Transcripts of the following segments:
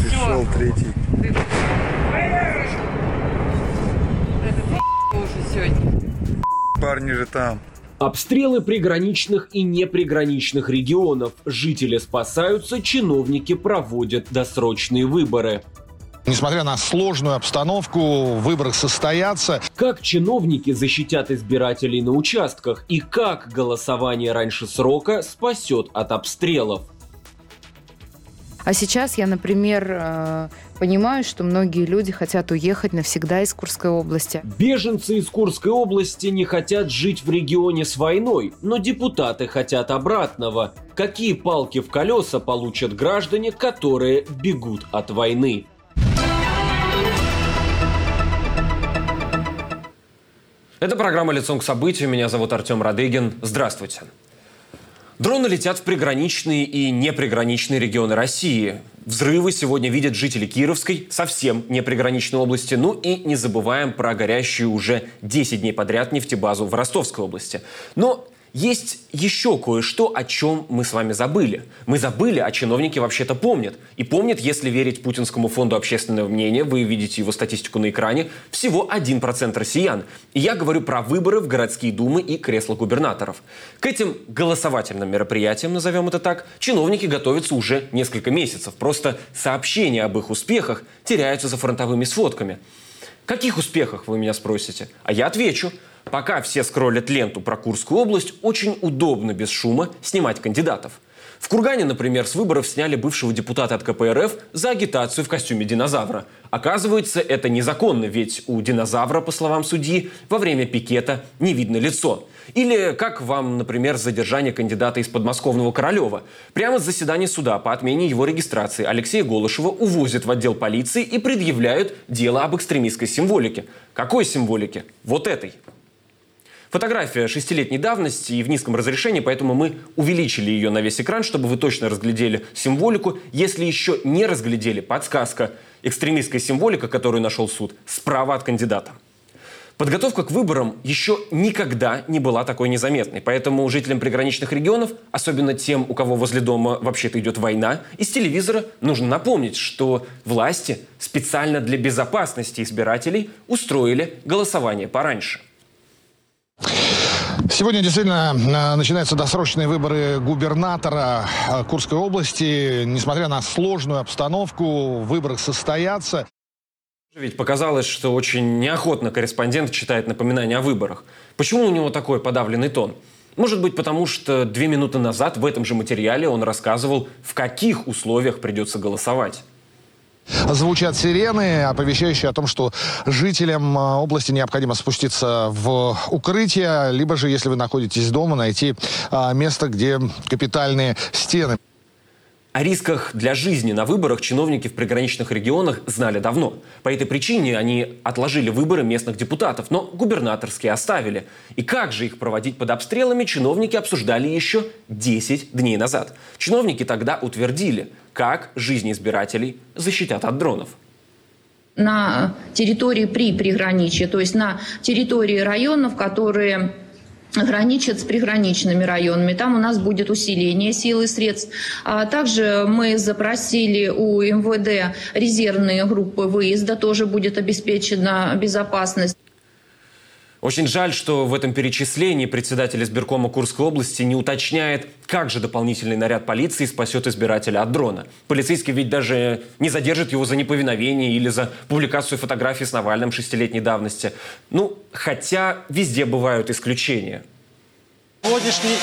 Пришел третий. Это уже сегодня. Парни же там. Обстрелы приграничных и неприграничных регионов. Жители спасаются, чиновники проводят досрочные выборы. Несмотря на сложную обстановку, выборы состоятся. Как чиновники защитят избирателей на участках и как голосование раньше срока спасет от обстрелов? А сейчас я, например, понимаю, что многие люди хотят уехать навсегда из Курской области. Беженцы из Курской области не хотят жить в регионе с войной, но депутаты хотят обратного. Какие палки в колеса получат граждане, которые бегут от войны? Это программа «Лицом к событию». Меня зовут Артем Радыгин. Здравствуйте. Дроны летят в приграничные и неприграничные регионы России. Взрывы сегодня видят жители Кировской, совсем неприграничной области. Ну и не забываем про горящую уже 10 дней подряд нефтебазу в Ростовской области. Но есть еще кое-что, о чем мы с вами забыли. Мы забыли, а чиновники вообще-то помнят. И помнят, если верить Путинскому фонду общественного мнения, вы видите его статистику на экране, всего 1% россиян. И я говорю про выборы в городские думы и кресла губернаторов. К этим голосовательным мероприятиям, назовем это так, чиновники готовятся уже несколько месяцев. Просто сообщения об их успехах теряются за фронтовыми сводками. Каких успехах, вы меня спросите? А я отвечу. Пока все скроллят ленту про Курскую область, очень удобно без шума снимать кандидатов. В Кургане, например, с выборов сняли бывшего депутата от КПРФ за агитацию в костюме динозавра. Оказывается, это незаконно, ведь у динозавра, по словам судьи, во время пикета не видно лицо. Или как вам, например, задержание кандидата из подмосковного Королева. Прямо с заседания суда по отмене его регистрации Алексея Голышева увозят в отдел полиции и предъявляют дело об экстремистской символике. Какой символике? Вот этой. Фотография 6-летней давности и в низком разрешении, поэтому мы увеличили ее на весь экран, чтобы вы точно разглядели символику. Если еще не разглядели, подсказка: экстремистская символика, которую нашел суд, справа от кандидата. Подготовка к выборам еще никогда не была такой незаметной, поэтому жителям приграничных регионов, особенно тем, у кого возле дома вообще-то идет война, из телевизора нужно напомнить, что власти специально для безопасности избирателей устроили голосование пораньше. Сегодня действительно начинаются досрочные выборы губернатора Курской области. Несмотря на сложную обстановку, выборы состоятся. Ведь показалось, что очень неохотно корреспондент читает напоминания о выборах. Почему у него такой подавленный тон? Может быть, потому что 2 минуты назад в этом же материале он рассказывал, в каких условиях придется голосовать. Звучат сирены, оповещающие о том, что жителям области необходимо спуститься в укрытие, либо же, если вы находитесь дома, найти место, где капитальные стены. О рисках для жизни на выборах чиновники в приграничных регионах знали давно. По этой причине они отложили выборы местных депутатов, но губернаторские оставили. И как же их проводить под обстрелами, чиновники обсуждали еще 10 дней назад. Чиновники тогда утвердили, как жизнь избирателей защитят от дронов. На территории при приграничье, то есть на территории районов, которые граничат с приграничными районами. Там у нас будет усиление сил и средств. Также мы запросили у МВД резервные группы выезда, тоже будет обеспечена безопасность. Очень жаль, что в этом перечислении председатель избиркома Курской области не уточняет, как же дополнительный наряд полиции спасет избирателя от дрона. Полицейский ведь даже не задержит его за неповиновение или за публикацию фотографий с Навальным 6-летней давности. Ну, хотя везде бывают исключения. Сегодняшний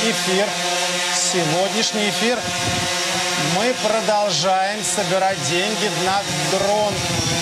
эфир мы продолжаем собирать деньги на дрон.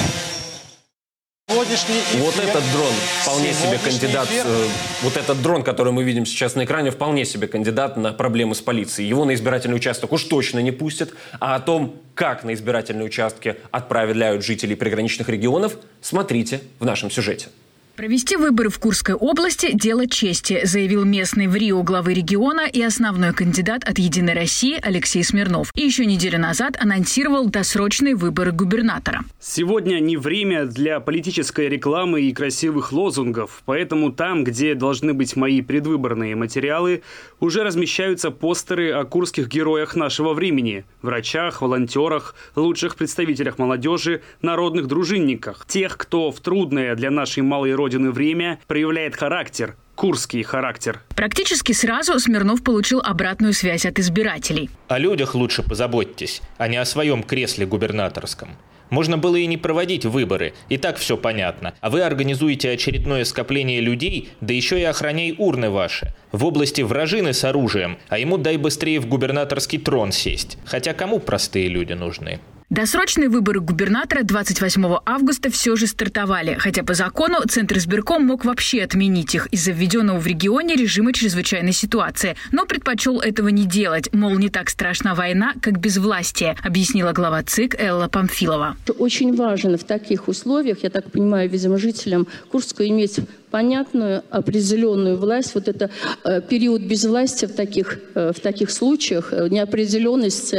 Вот этот дрон вполне себе кандидат, вот этот дрон, который мы видим сейчас на экране, вполне себе кандидат на проблемы с полицией. Его на избирательный участок уж точно не пустят. А о том, как на избирательные участки отправляют жителей приграничных регионов, смотрите в нашем сюжете. Провести выборы в Курской области – дело чести, заявил местный в Рио главы региона и основной кандидат от «Единой России» Алексей Смирнов. И еще неделю назад анонсировал досрочные выборы губернатора. Сегодня не время для политической рекламы и красивых лозунгов. Поэтому там, где должны быть мои предвыборные материалы, уже размещаются постеры о курских героях нашего времени – врачах, волонтерах, лучших представителях молодежи, народных дружинниках. Тех, кто в трудное для нашей малой родины время проявляет характер, курский характер. Практически сразу Смирнов получил обратную связь от избирателей. О людях лучше позаботьтесь, а не о своем кресле губернаторском. Можно было и не проводить выборы, и так все понятно. А вы организуете очередное скопление людей, да еще и охраняй урны ваши. В области вражины с оружием, а ему дай быстрее в губернаторский трон сесть. Хотя кому простые люди нужны? Досрочные выборы губернатора 28 августа все же стартовали, хотя по закону Центризбирком мог вообще отменить их из-за введенного в регионе режима чрезвычайной ситуации, но предпочел этого не делать, мол, не так страшна война, как безвластие, объяснила глава ЦИК Элла Памфилова. Очень важно в таких условиях, я так понимаю, видимо, жителям Курска иметь понятную, определенную власть. Вот это период безвластия в таких случаях, неопределенность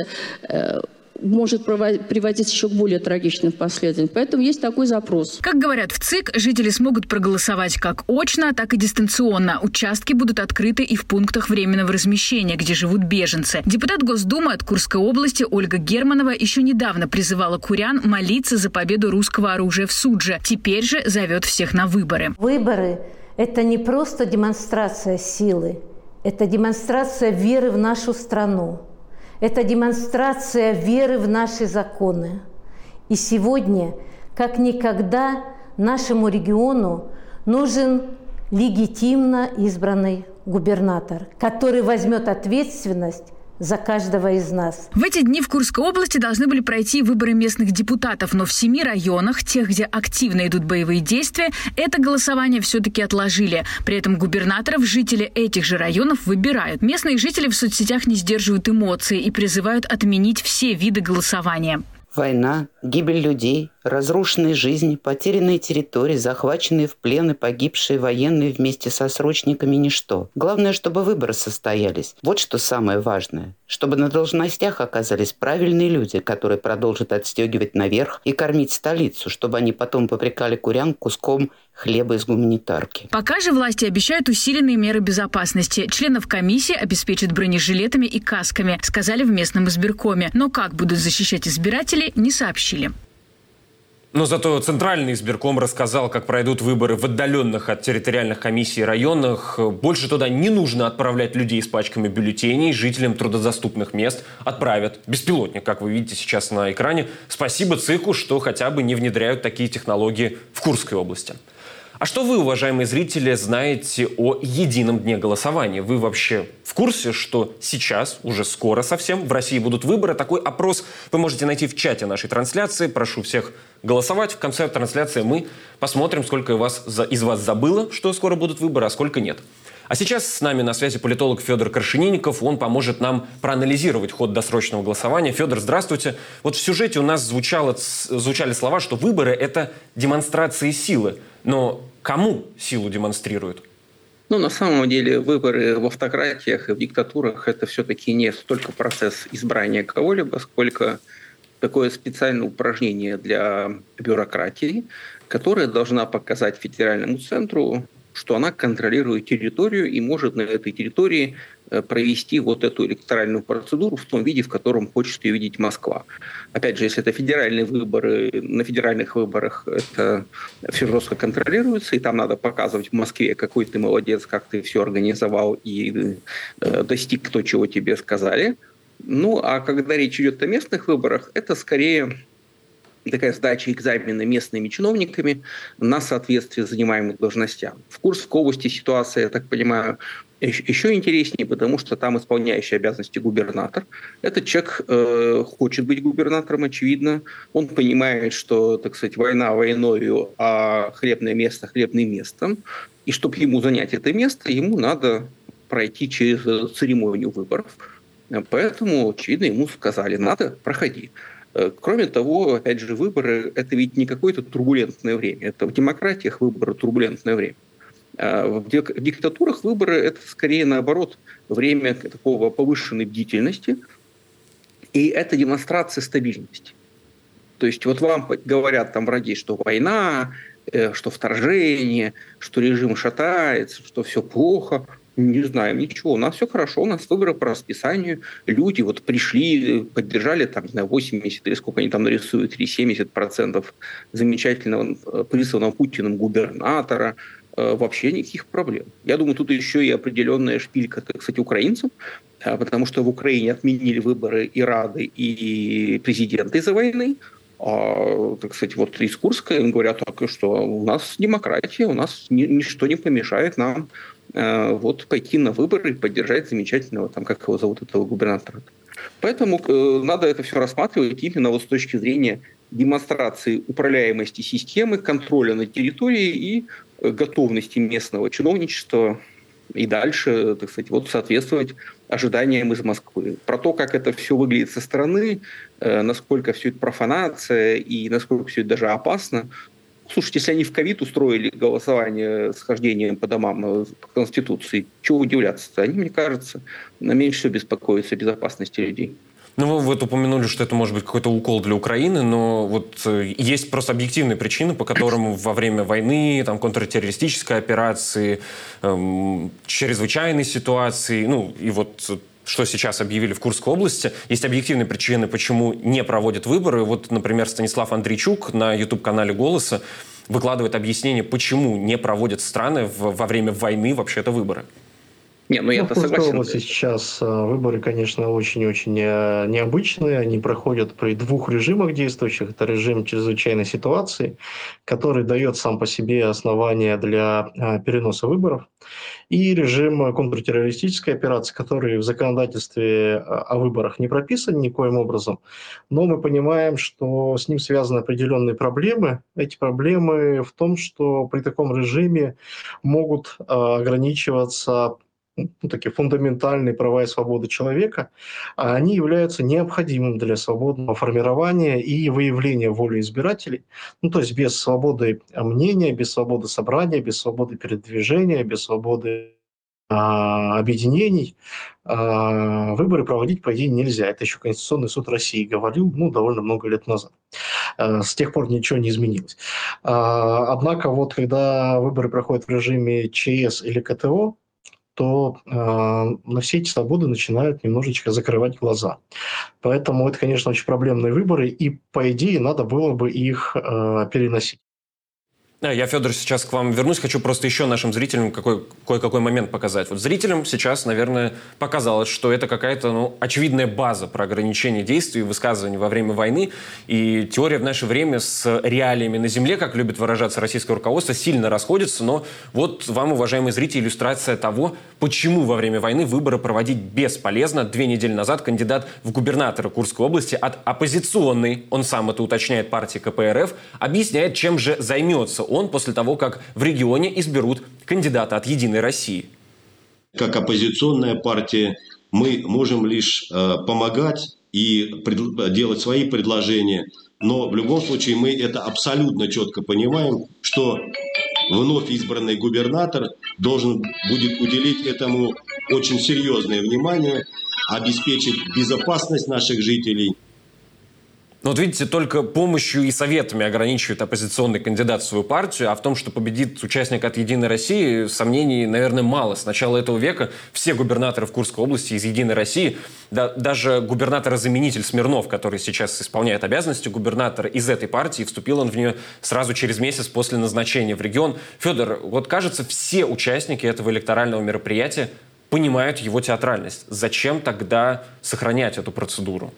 может приводить еще к более трагичным последствиям. Поэтому есть такой запрос. Как говорят в ЦИК, жители смогут проголосовать как очно, так и дистанционно. Участки будут открыты и в пунктах временного размещения, где живут беженцы. Депутат Госдумы от Курской области Ольга Германова еще недавно призывала курян молиться за победу русского оружия в Судже. Теперь же зовет всех на выборы. Выборы – это не просто демонстрация силы, это демонстрация веры в нашу страну. Это демонстрация веры в наши законы. И сегодня, как никогда, нашему региону нужен легитимно избранный губернатор, который возьмет ответственность за каждого из нас. В эти дни в Курской области должны были пройти выборы местных депутатов, но в 7 районах, тех, где активно идут боевые действия, это голосование все-таки отложили. При этом губернаторов жители этих же районов выбирают. Местные жители в соцсетях не сдерживают эмоций и призывают отменить все виды голосования. Война, гибель людей, разрушенные жизни, потерянные территории, захваченные в плен и погибшие военные вместе со срочниками – ничто. Главное, чтобы выборы состоялись. Вот что самое важное. Чтобы на должностях оказались правильные люди, которые продолжат отстегивать наверх и кормить столицу, чтобы они потом попрекали курян куском хлеба из гуманитарки. Пока же власти обещают усиленные меры безопасности. Членов комиссии обеспечат бронежилетами и касками, сказали в местном избиркоме. Но как будут защищать избирателей, не сообщили. Но зато Центральный избирком рассказал, как пройдут выборы в отдаленных от территориальных комиссий районах. Больше туда не нужно отправлять людей с пачками бюллетеней. Жителям труднодоступных мест отправят беспилотник, как вы видите сейчас на экране. Спасибо ЦИКу, что хотя бы не внедряют такие технологии в Курской области. А что вы, уважаемые зрители, знаете о едином дне голосования? Вы вообще в курсе, что сейчас, уже скоро совсем, в России будут выборы? Такой опрос вы можете найти в чате нашей трансляции. Прошу всех голосовать. В конце трансляции мы посмотрим, сколько из вас забыло, что скоро будут выборы, а сколько нет. А сейчас с нами на связи политолог Федор Крашенинников. Он поможет нам проанализировать ход досрочного голосования. Федор, здравствуйте. Вот в сюжете у нас звучали слова, что выборы – это демонстрации силы. Но кому силу демонстрируют? На самом деле выборы в автократиях и в диктатурах – это все-таки не столько процесс избрания кого-либо, сколько такое специальное упражнение для бюрократии, которая должна показать федеральному центру, что она контролирует территорию и может на этой территории провести вот эту электоральную процедуру в том виде, в котором хочет ее видеть Москва. Опять же, если это федеральные выборы, на федеральных выборах это все жестко контролируется, и там надо показывать в Москве, какой ты молодец, как ты все организовал и достиг то, чего тебе сказали. А когда речь идет о местных выборах, это скорее такая сдача экзамена местными чиновниками на соответствие занимаемым должностям. В Курской области ситуация, я так понимаю, еще интереснее, потому что там исполняющий обязанности губернатор. Этот человек хочет быть губернатором, очевидно. Он понимает, что, так сказать, война войною, а хлебное место хлебным местом. И чтобы ему занять это место, ему надо пройти через церемонию выборов. Поэтому, очевидно, ему сказали, надо, проходи. Кроме того, опять же, выборы – это ведь не какое-то турбулентное время. Это в демократиях выборы – турбулентное время. В диктатурах выборы – это скорее наоборот время такого повышенной бдительности, и это демонстрация стабильности. То есть вот вам говорят там враги, что война, что вторжение, что режим шатается, что все плохо. Не знаем ничего. У нас все хорошо, у нас выборы по расписанию. Люди вот пришли, поддержали там, не знаю, 80 или сколько они там нарисуют, или 70% замечательного присланного Путиным губернатора. Вообще никаких проблем. Я думаю, тут еще и определенная шпилька, кстати, украинцам, потому что в Украине отменили выборы и Рады, и президента из-за войны. Так сказать, вот из Курска им говорят, так, что у нас демократия, у нас ничто не помешает нам вот пойти на выборы и поддержать замечательного, там, как его зовут, этого губернатора. Поэтому надо это все рассматривать именно вот с точки зрения демонстрации управляемости системы, контроля над территорией и готовности местного чиновничества и дальше, так сказать, вот соответствовать ожиданиям из Москвы. Про то, как это все выглядит со стороны, насколько все это профанация и насколько все это даже опасно. Слушайте, если они в ковид устроили голосование с хождением по домам по Конституции, чего удивляться-то? Они, мне кажется, меньше всего беспокоятся о безопасности людей. Ну, вы вот упомянули, что это может быть какой-то укол для Украины, но вот есть просто объективные причины, по которым во время войны, там, контртеррористической операции, чрезвычайной ситуации, ну, и вот что сейчас объявили в Курской области, есть объективные причины, почему не проводят выборы. Вот, например, Станислав Андрейчук на YouTube-канале «Голоса» выкладывает объяснение, почему не проводят страны во время войны вообще-то выборы. Не, ну я-то согласен. В Курской области сейчас выборы, конечно, очень-очень необычные. Они проходят при двух режимах действующих. Это режим чрезвычайной ситуации, который дает сам по себе основания для переноса выборов. И режим контртеррористической операции, который в законодательстве о выборах не прописан никоим образом. Но мы понимаем, что с ним связаны определенные проблемы. Эти проблемы в том, что при таком режиме могут ограничиваться такие фундаментальные права и свободы человека, а они являются необходимым для свободного формирования и выявления воли избирателей. Ну, то есть без свободы мнения, без свободы собрания, без свободы передвижения, без свободы объединений выборы проводить, по идее, нельзя. Это еще Конституционный суд России говорил, довольно много лет назад. С тех пор ничего не изменилось. Однако вот когда выборы проходят в режиме ЧС или КТО, то на все эти свободы начинают немножечко закрывать глаза. Поэтому это, конечно, очень проблемные выборы, и, по идее, надо было бы их переносить. Я, Федор, сейчас к вам вернусь. Хочу просто еще нашим зрителям кое-какой момент показать. Вот зрителям сейчас, наверное, показалось, что это какая-то очевидная база про ограничение действий и высказываний во время войны. И теория в наше время с реалиями на земле, как любит выражаться российское руководство, сильно расходится. Но вот вам, уважаемые зрители, иллюстрация того, почему во время войны выборы проводить бесполезно. 2 недели назад кандидат в губернаторы Курской области от оппозиционной, он сам это уточняет, партии КПРФ, объясняет, чем же займется он после того, как в регионе изберут кандидата от «Единой России». Как оппозиционная партия мы можем лишь помогать и делать свои предложения, но в любом случае мы это абсолютно четко понимаем, что вновь избранный губернатор должен будет уделить этому очень серьезное внимание, обеспечить безопасность наших жителей. Вот видите, только помощью и советами ограничивает оппозиционный кандидат свою партию, а в том, что победит участник от «Единой России», сомнений, наверное, мало. С начала этого века все губернаторы в Курской области из «Единой России», даже губернатор-заменитель Смирнов, который сейчас исполняет обязанности губернатора из этой партии, вступил он в нее сразу через месяц после назначения в регион. Федор, вот кажется, все участники этого электорального мероприятия понимают его театральность. Зачем тогда сохранять эту процедуру?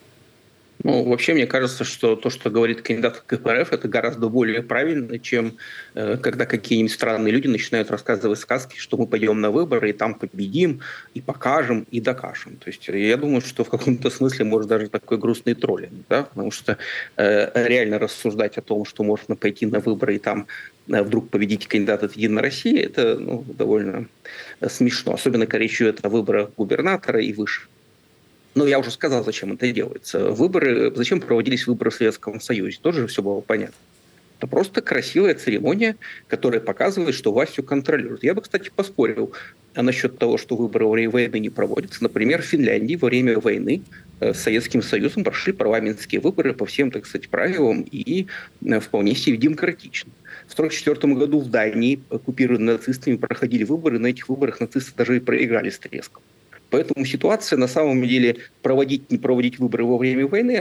Вообще, мне кажется, что то, что говорит кандидат в КПРФ, это гораздо более правильно, чем когда какие-нибудь странные люди начинают рассказывать сказки, что мы пойдем на выборы, и там победим, и покажем, и докажем. То есть я думаю, что в каком-то смысле, может, даже такой грустный троллинг, да? Потому что реально рассуждать о том, что можно пойти на выборы и там вдруг победить кандидата от «Единой России», это довольно смешно. Особенно, когда речь идет о выборах губернатора и выше. Но я уже сказал, зачем это делается. Зачем проводились выборы в Советском Союзе? Тоже все было понятно. Это просто красивая церемония, которая показывает, что власть все контролирует. Я бы, кстати, поспорил насчет того, что выборы во время войны не проводятся. Например, в Финляндии во время войны с Советским Союзом прошли парламентские выборы по всем, так сказать, правилам и вполне себе демократично. В 1944 году в Дании, оккупированной нацистами, проходили выборы. На этих выборах нацисты даже и проиграли с треском. Поэтому ситуация, на самом деле, проводить, не проводить выборы во время войны,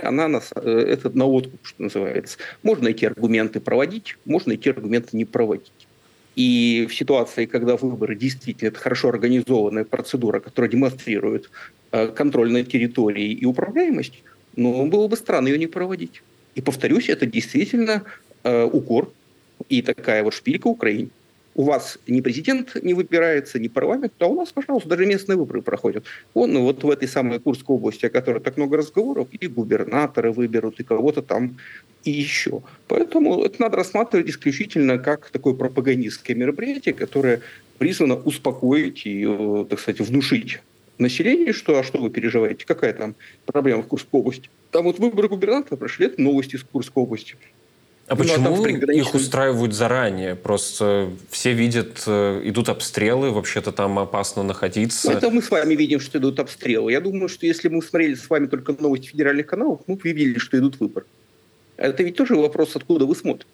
это на откуп, что называется. Можно эти аргументы проводить, можно эти аргументы не проводить. И в ситуации, когда выборы действительно это хорошо организованная процедура, которая демонстрирует контроль над территорией и управляемость, было бы странно ее не проводить. И, повторюсь, это действительно укор и такая вот шпилька Украине. У вас ни президент не выбирается, ни парламент, а у нас, пожалуйста, даже местные выборы проходят. Вот в этой самой Курской области, о которой так много разговоров, и губернаторы выберут, и кого-то там, и еще. Поэтому это надо рассматривать исключительно как такое пропагандистское мероприятие, которое призвано успокоить и, так сказать, внушить населению, что вы переживаете, какая там проблема в Курской области. Там вот выборы губернатора прошли, это новости из Курской области. А почему их устраивают заранее? Просто все видят, идут обстрелы, вообще-то там опасно находиться. Это мы с вами видим, что идут обстрелы. Я думаю, что если мы смотрели с вами только новости федеральных каналов, мы бы видели, что идут выборы. Это ведь тоже вопрос, откуда вы смотрите.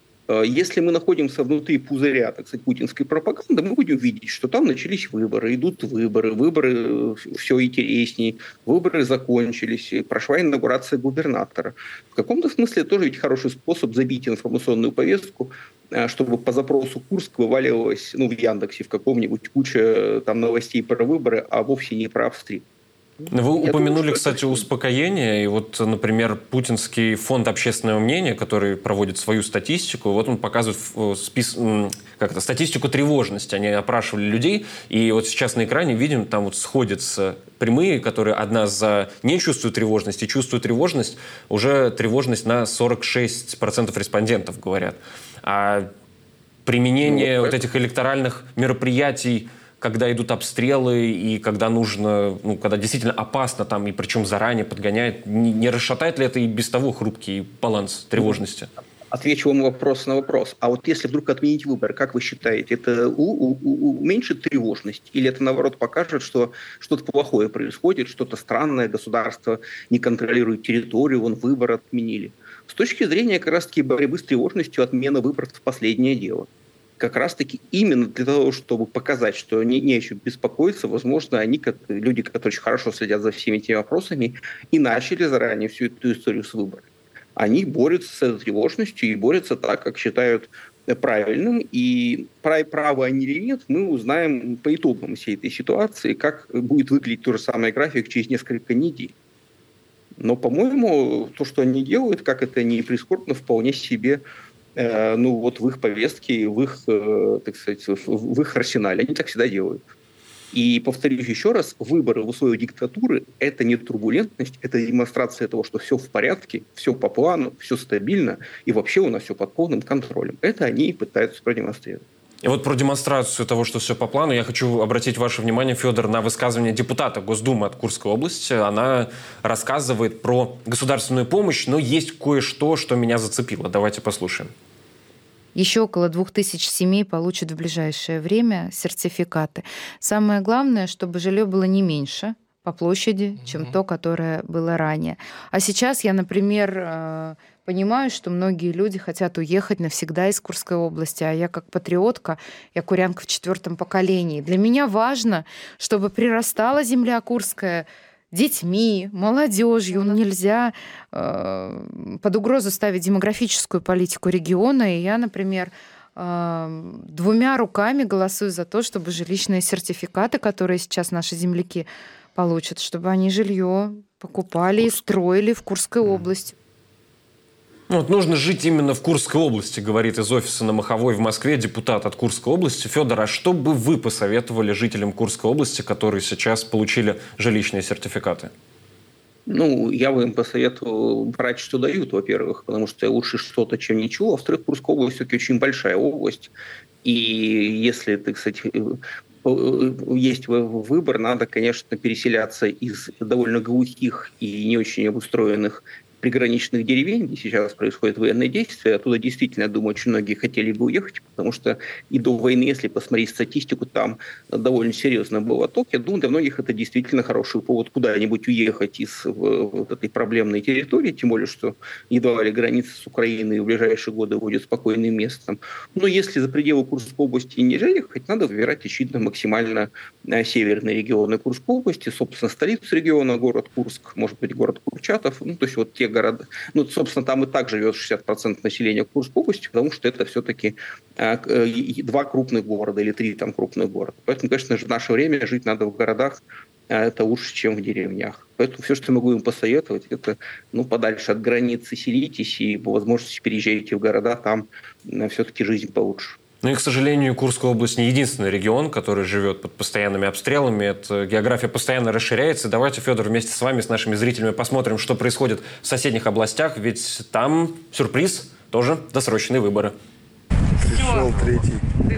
Если мы находимся внутри пузыря, так сказать, путинской пропаганды, мы будем видеть, что там начались выборы, идут выборы все интереснее, выборы закончились, прошла инаугурация губернатора. В каком-то смысле тоже ведь хороший способ забить информационную повестку, чтобы по запросу Курск вываливалось, в Яндексе в каком-нибудь куча там новостей про выборы, а вовсе не про обстрел. Вы упомянули, кстати, успокоение. И вот, например, Путинский фонд общественного мнения, который проводит свою статистику, вот он показывает статистику тревожности. Они опрашивали людей, и вот сейчас на экране видим, там вот сходятся прямые, которые одна за не чувствует тревожность и чувствует тревожность, уже тревожность на 46% респондентов говорят. А применение вот этих электоральных мероприятий, когда идут обстрелы и когда нужно, когда действительно опасно там, и причем заранее подгоняет, не расшатает ли это и без того хрупкий баланс тревожности? Отвечу вам вопрос на вопрос. А вот если вдруг отменить выборы, как вы считаете, это уменьшит тревожность? Или это, наоборот, покажет, что что-то плохое происходит, что-то странное, государство не контролирует территорию, выборы отменили? С точки зрения как раз-таки борьбы с тревожностью, отмена выборов – последнее дело. Как раз-таки именно для того, чтобы показать, что не о чем беспокоиться, возможно, они, как люди, которые очень хорошо следят за всеми этими вопросами, и начали заранее всю эту историю с выборами. Они борются с этой тревожностью и борются так, как считают правильным. И правы они или нет, мы узнаем по итогам всей этой ситуации, как будет выглядеть тот же самый график через несколько недель. Но, по-моему, то, что они делают, как это не прискорбно, вполне себе в их повестке, в их, так сказать, в их арсенале. Они так всегда делают. И повторюсь еще раз, выборы в условиях диктатуры – это не турбулентность, это демонстрация того, что все в порядке, все по плану, все стабильно, и вообще у нас все под полным контролем. Это они и пытаются продемонстрировать. И вот про демонстрацию того, что все по плану, я хочу обратить ваше внимание, Федор, на высказывание депутата Госдумы от Курской области. Она рассказывает про государственную помощь, но есть кое-что, что меня зацепило. Давайте послушаем. Еще около 2000 семей получат в ближайшее время сертификаты. Самое главное, чтобы жилье было не меньше по площади, чем то, которое было ранее. А сейчас я, например, понимаю, что многие люди хотят уехать навсегда из Курской области, а я как патриотка, я курянка в 4-м поколении. Для меня важно, чтобы прирастала земля курская детьми, молодежью. Нельзя под угрозу ставить демографическую политику региона. И я, например, 2 руками голосую за то, чтобы жилищные сертификаты, которые сейчас наши земляки получат, чтобы они жилье покупали и строили в Курской области. Вот нужно жить именно в Курской области, говорит из офиса на Маховой в Москве депутат от Курской области. Федор, а что бы вы посоветовали жителям Курской области, которые сейчас получили жилищные сертификаты? Я бы им посоветовал брать, что дают, во-первых, потому что лучше что-то, чем ничего. Во-вторых, Курская область все-таки очень большая область. И если, так сказать, есть выбор, надо, конечно, переселяться из довольно глухих и не очень обустроенных приграничных деревень, где сейчас происходят военные действия. Оттуда действительно, я думаю, очень многие хотели бы уехать, потому что и до войны, если посмотреть статистику, там довольно серьезно был отток. Я думаю, для многих это действительно хороший повод куда-нибудь уехать из вот этой проблемной территории, тем более, что едва ли граница с Украиной в ближайшие годы будет спокойным местом. Но если за пределы Курской области нельзя ехать, надо выбирать, очевидно, максимально северные регионы Курской области, собственно, столицу региона, город Курск, может быть, город Курчатов, то есть вот те города. Собственно, там и так живет 60% населения Курской области, потому что это все-таки 2 крупных города или 3 там крупных города. Поэтому, конечно же, в наше время жить надо в городах, это лучше, чем в деревнях. Поэтому все, что я могу им посоветовать, это подальше от границы селитесь и по возможности переезжайте в города, там все-таки жизнь получше. Ну и, к сожалению, Курская область не единственный регион, который живет под постоянными обстрелами. Эта география постоянно расширяется. Давайте, Федор, вместе с вами, с нашими зрителями посмотрим, что происходит в соседних областях. Ведь там сюрприз, тоже досрочные выборы. Пришел третий.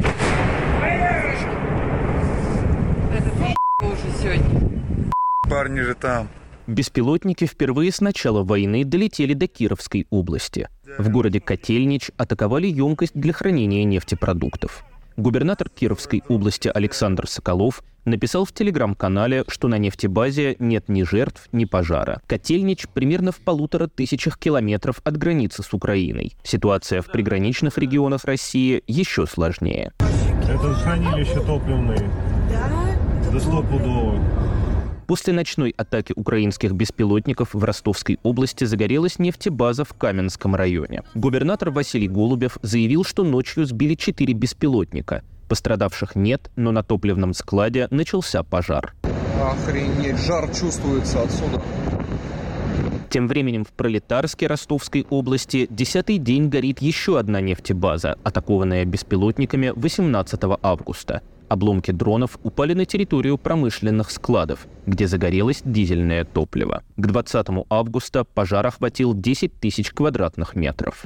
Уже сегодня. Парни же там. Беспилотники впервые с начала войны долетели до Кировской области. В городе Котельнич атаковали емкость для хранения нефтепродуктов. Губернатор Кировской области Александр Соколов написал в телеграм-канале, что на нефтебазе нет ни жертв, ни пожара. Котельнич примерно в 1500 километров от границы с Украиной. Ситуация в приграничных регионах России еще сложнее. Это хранилище топливные. Да стопудово. После ночной атаки украинских беспилотников в Ростовской области загорелась нефтебаза в Каменском районе. Губернатор Василий Голубев заявил, что ночью сбили 4 беспилотника. Пострадавших нет, но на топливном складе начался пожар. Охренеть, жар чувствуется отсюда. Тем временем в Пролетарске Ростовской области 10-й день горит еще одна нефтебаза, атакованная беспилотниками 18 августа. Обломки дронов упали на территорию промышленных складов, где загорелось дизельное топливо. К 20 августа пожар охватил 10 тысяч квадратных метров.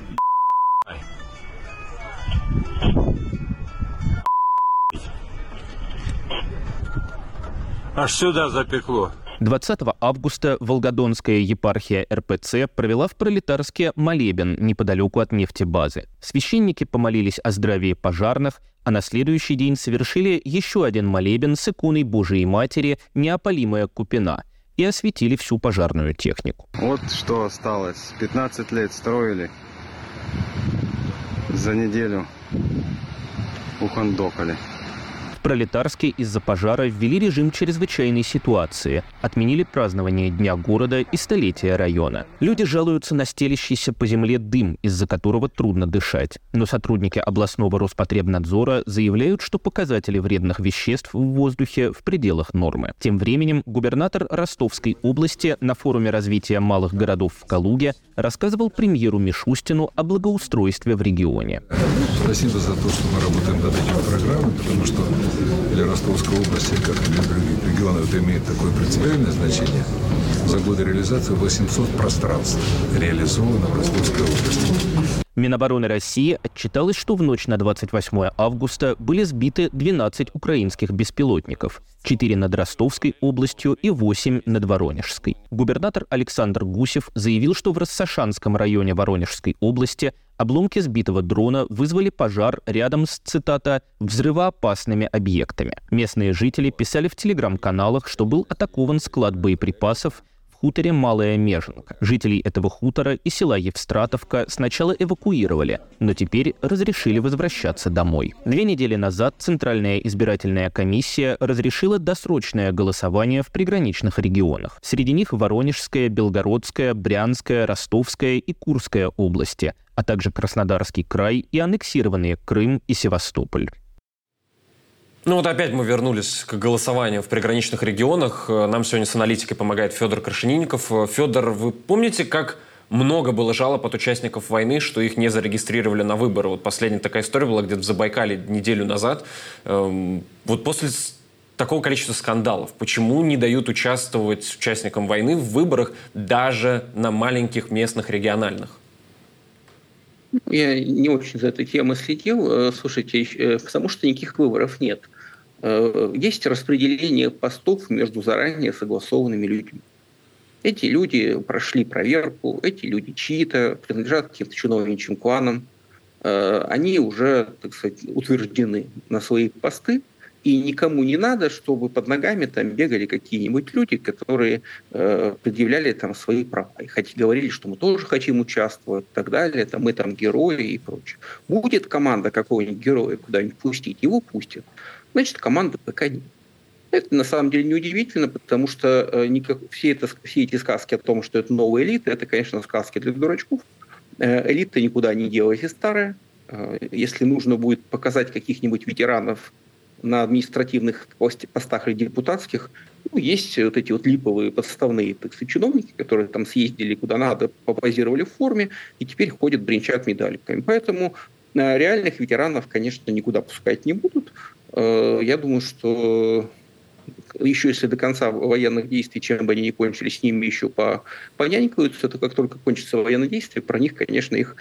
Аж сюда запекло. 20 августа Волгодонская епархия РПЦ провела в Пролетарске молебен неподалеку от нефтебазы. Священники помолились о здравии пожарных, а на следующий день совершили еще один молебен с иконой Божией Матери «Неопалимая Купина» и осветили всю пожарную технику. Вот что осталось. 15 лет строили. За неделю ухандокали. В Пролетарске из-за пожара ввели режим чрезвычайной ситуации, отменили празднование Дня города и столетия района. Люди жалуются на стелящийся по земле дым, из-за которого трудно дышать. Но сотрудники областного Роспотребнадзора заявляют, что показатели вредных веществ в воздухе в пределах нормы. Тем временем губернатор Ростовской области на форуме развития малых городов в Калуге рассказывал премьеру Мишустину о благоустройстве в регионе. Спасибо за то, что мы работаем над этими программами, потому что для Ростовской области, как и для других регионов, это имеет такое принципиальное значение. За годы реализации 800 пространств реализовано в Ростовской области. Минобороны России отчиталось, что в ночь на 28 августа были сбиты 12 украинских беспилотников, 4 над Ростовской областью и 8 над Воронежской. Губернатор Александр Гусев заявил, что в Рассашанском районе Воронежской области обломки сбитого дрона вызвали пожар рядом с, цитата, «взрывоопасными объектами». Местные жители писали в телеграм-каналах, что был атакован склад боеприпасов в хуторе Малая Меженка. Жителей этого хутора и села Евстратовка сначала эвакуировали, но теперь разрешили возвращаться домой. 2 недели назад Центральная избирательная комиссия разрешила досрочное голосование в приграничных регионах. Среди них Воронежская, Белгородская, Брянская, Ростовская и Курская области, а также Краснодарский край и аннексированные Крым и Севастополь. Ну вот опять мы вернулись к голосованию в приграничных регионах. Нам сегодня с аналитикой помогает Федор Крашенинников. Федор, вы помните, как много было жалоб от участников войны, что их не зарегистрировали на выборы? Вот последняя такая история была где-то в Забайкале неделю назад. Вот после такого количества скандалов, почему не дают участвовать участникам войны в выборах даже на маленьких местных региональных? Я не очень за этой темой следил. Слушайте, потому что никаких выборов нет. есть распределение постов между заранее согласованными людьми. Эти люди прошли проверку, эти люди чьи-то, принадлежат каким-то чиновничьим кланам. Они уже, так сказать, утверждены на свои посты, и никому не надо, чтобы под ногами там бегали какие-нибудь люди, которые предъявляли там свои права. И говорили, что мы тоже хотим участвовать и так далее, мы там герои и прочее. Будет команда какого-нибудь героя куда-нибудь пустить, его пустят. Значит, команда пока нет. Это на самом деле неудивительно, потому что все эти сказки о том, что это новая элита, это, конечно, сказки для дурачков. Элита никуда не делась и старая. Если нужно будет показать каких-нибудь ветеранов на административных постах или депутатских, есть вот эти вот липовые подставные, так сказать, чиновники, которые там съездили куда надо, попозировали в форме и теперь ходят, бренчат медальками. Поэтому реальных ветеранов, конечно, никуда пускать не будут. Я думаю, что еще если до конца военных действий, чем бы они ни кончились, с ними еще понянькаются, то как только кончатся военные действия, про них, конечно, их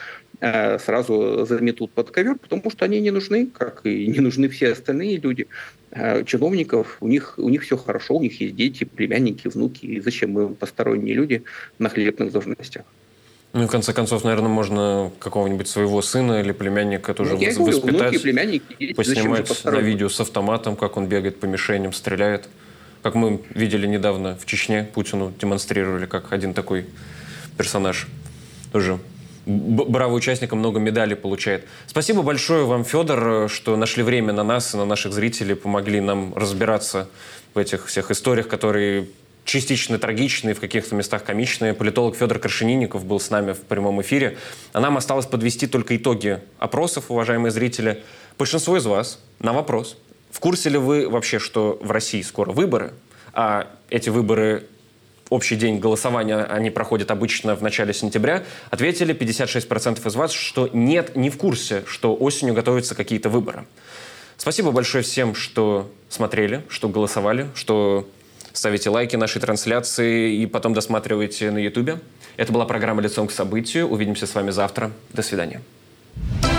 сразу заметут под ковер, потому что они не нужны, как и не нужны все остальные люди. Чиновников, у них все хорошо, у них есть дети, племянники, внуки, и зачем им посторонние люди на хлебных должностях? Ну, в конце концов, наверное, можно какого-нибудь своего сына или племянника тоже воспитать, внуки, племянники, дети, поснимать на видео с автоматом, как он бегает по мишеням, стреляет. Как мы видели недавно в Чечне, Путину демонстрировали, как один такой персонаж тоже бравый участник, много медалей получает. Спасибо большое вам, Федор, что нашли время на нас и на наших зрителей, помогли нам разбираться в этих всех историях, которые частично трагичные, в каких-то местах комичные. Политолог Федор Крашенинников был с нами в прямом эфире. А нам осталось подвести только итоги опросов, уважаемые зрители. Большинство из вас на вопрос: в курсе ли вы вообще, что в России скоро выборы, а эти выборы, общий день голосования, они проходят обычно в начале сентября, ответили 56% из вас, что нет, не в курсе, что осенью готовятся какие-то выборы. Спасибо большое всем, что смотрели, что голосовали, что ставите лайки нашей трансляции и потом досматриваете на Ютубе. Это была программа «Лицом к событию». Увидимся с вами завтра. До свидания.